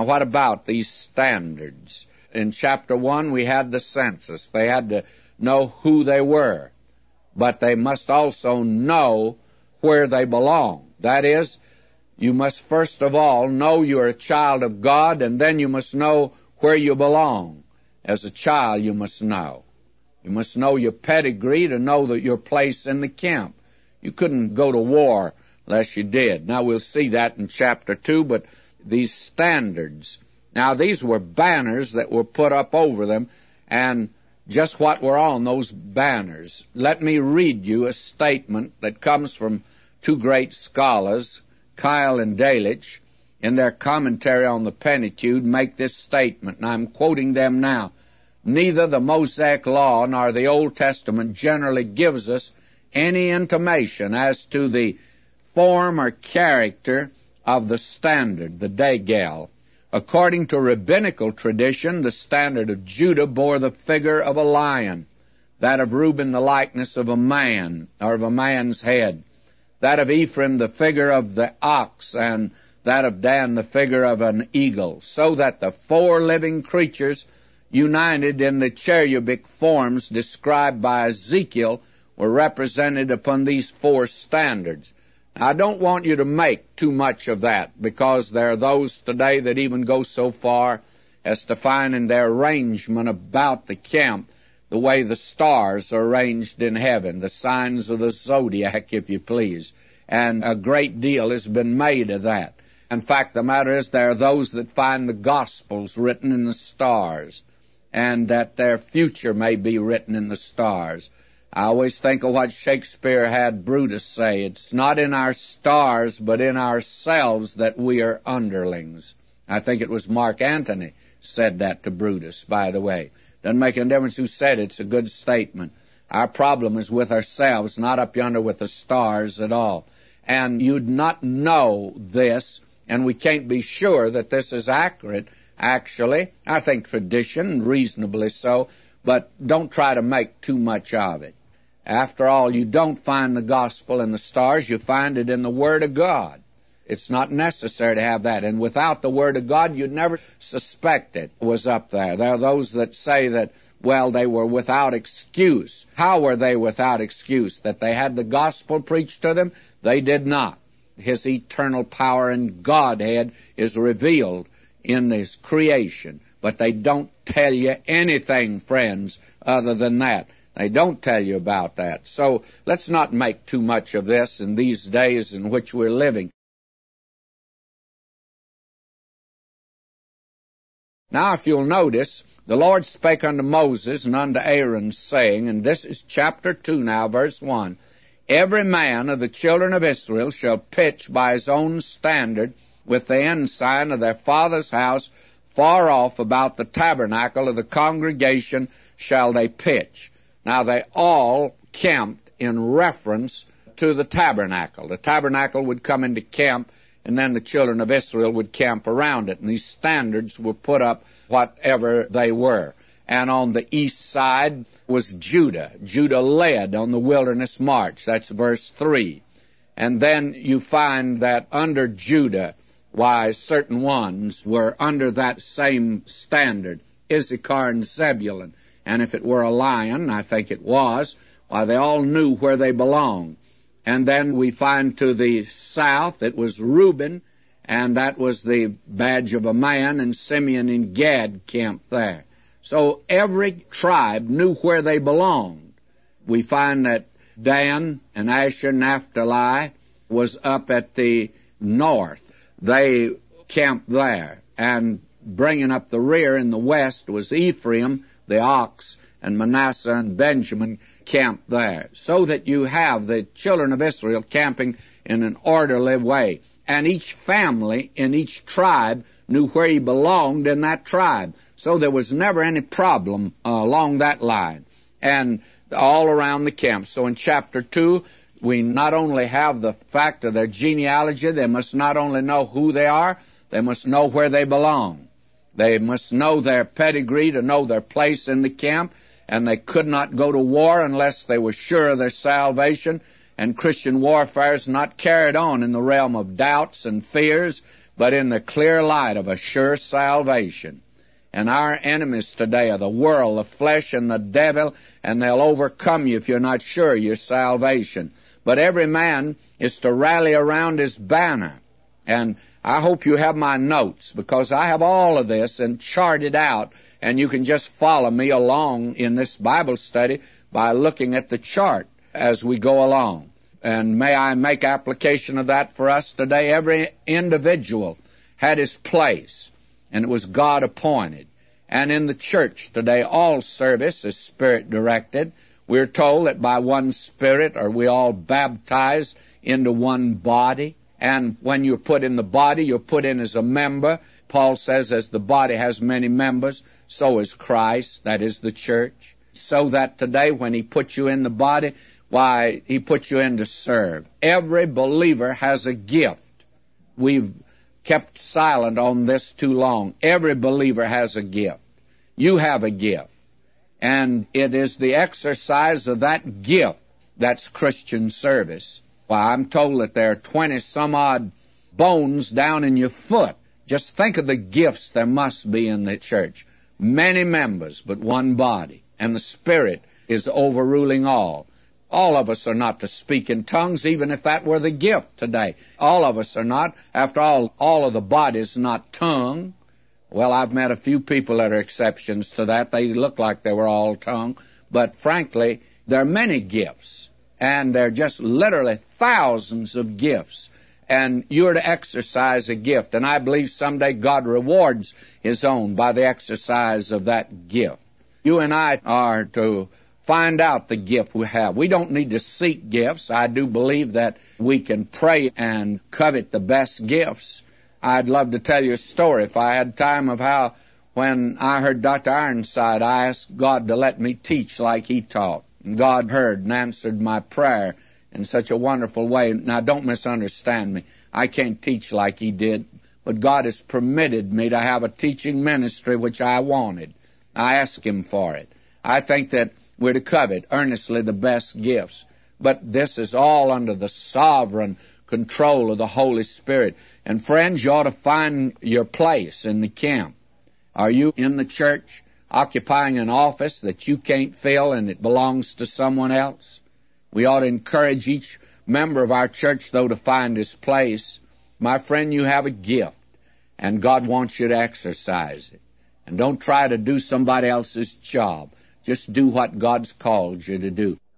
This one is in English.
Now, what about these standards? In chapter 1, we had the census. They had to know who they were, but they must also know where they belong. That is, you must first of all know you're a child of God, and then you must know where you belong. As a child, you must know. You must know your pedigree to know that your place in the camp. You couldn't go to war unless you did. Now, we'll see that in chapter 2, but these standards. Now, these were banners that were put up over them, and just what were on those banners. Let me read you a statement that comes from two great scholars, Keil and Delitzsch, in their commentary on the Pentateuch, make this statement, and I'm quoting them now. Neither the Mosaic Law nor the Old Testament generally gives us any intimation as to the form or character of the standard, the degel. According to rabbinical tradition, the standard of Judah bore the figure of a lion, that of Reuben the likeness of a man, or of a man's head, that of Ephraim the figure of the ox, and that of Dan the figure of an eagle, so that the four living creatures united in the cherubic forms described by Ezekiel were represented upon these four standards. Now, I don't want you to make too much of that, because there are those today that even go so far as to find in their arrangement about the camp the way the stars are arranged in heaven, the signs of the zodiac, if you please. And a great deal has been made of that. In fact, the matter is there are those that find the Gospels written in the stars, and that their future may be written in the stars. I always think of what Shakespeare had Brutus say, it's not in our stars, but in ourselves that we are underlings. I think it was Mark Antony said that to Brutus, by the way. Doesn't make any difference who said it. It's a good statement. Our problem is with ourselves, not up yonder with the stars at all. And you'd not know this, and we can't be sure that this is accurate, actually. I think tradition, reasonably so, but don't try to make too much of it. After all, you don't find the gospel in the stars, you find it in the Word of God. It's not necessary to have that. And without the Word of God, you'd never suspect it was up there. There are those that say that, well, they were without excuse. How were they without excuse? That they had the gospel preached to them? They did not. His eternal power and Godhead is revealed in His creation. But they don't tell you anything, friends, other than that. They don't tell you about that. So let's not make too much of this in these days in which we're living. Now, if you'll notice, the Lord spake unto Moses and unto Aaron, saying, and this is chapter 2 now, verse 1, every man of the children of Israel shall pitch by his own standard with the ensign of their father's house far off about the tabernacle of the congregation shall they pitch. Now, they all camped in reference to the tabernacle. The tabernacle would come into camp, and then the children of Israel would camp around it. And these standards were put up whatever they were. And on the east side was Judah. Judah led on the wilderness march. That's verse 3. And then you find that under Judah, why, certain ones were under that same standard, Issachar and Zebulun. And if it were a lion, I think it was, why, they all knew where they belonged. And then we find to the south it was Reuben, and that was the badge of a man, and Simeon and Gad camped there. So every tribe knew where they belonged. We find that Dan and Asher, Naphtali was up at the north. They camped there. And bringing up the rear in the west was Ephraim, the ox, and Manasseh and Benjamin camped there, so that you have the children of Israel camping in an orderly way. And each family in each tribe knew where he belonged in that tribe. So there was never any problem along that line, and all around the camp. So in chapter 2, we not only have the fact of their genealogy, they must not only know who they are, they must know where they belong. They must know their pedigree to know their place in the camp, and they could not go to war unless they were sure of their salvation. And Christian warfare is not carried on in the realm of doubts and fears, but in the clear light of a sure salvation. And our enemies today are the world, the flesh, and the devil, and they'll overcome you if you're not sure of your salvation. But every man is to rally around his banner. And I hope you have my notes, because I have all of this and charted out, and you can just follow me along in this Bible study by looking at the chart as we go along. And may I make application of that for us today. Every individual had his place, and it was God appointed. And in the church today, all service is Spirit directed. We're told that by one Spirit are we all baptized into one body. And when you're put in the body, you're put in as a member. Paul says, as the body has many members, so is Christ, that is the church. So that today, when he puts you in the body, why, he puts you in to serve. Every believer has a gift. We've kept silent on this too long. Every believer has a gift. You have a gift. And it is the exercise of that gift that's Christian service. Why, I'm told that there are 20-some-odd bones down in your foot. Just think of the gifts there must be in the church. Many members, but one body. And the Spirit is overruling all. All of us are not to speak in tongues, even if that were the gift today. All of us are not. After all of the body is not tongue. Well, I've met a few people that are exceptions to that. They look like they were all tongue. But frankly, there are many gifts. And there are just literally thousands of gifts. And you're to exercise a gift. And I believe someday God rewards His own by the exercise of that gift. You and I are to find out the gift we have. We don't need to seek gifts. I do believe that we can pray and covet the best gifts. I'd love to tell you a story, if I had time, of how when I heard Dr. Ironside, I asked God to let me teach like he taught. And God heard and answered my prayer in such a wonderful way. Now, don't misunderstand me. I can't teach like he did, but God has permitted me to have a teaching ministry which I wanted. I asked him for it. I think that we're to covet earnestly the best gifts. But this is all under the sovereign control of the Holy Spirit. And friends, you ought to find your place in the camp. Are you in the church occupying an office that you can't fill and it belongs to someone else? We ought to encourage each member of our church, though, to find his place. My friend, you have a gift, and God wants you to exercise it. And don't try to do somebody else's job. Just do what God's called you to do.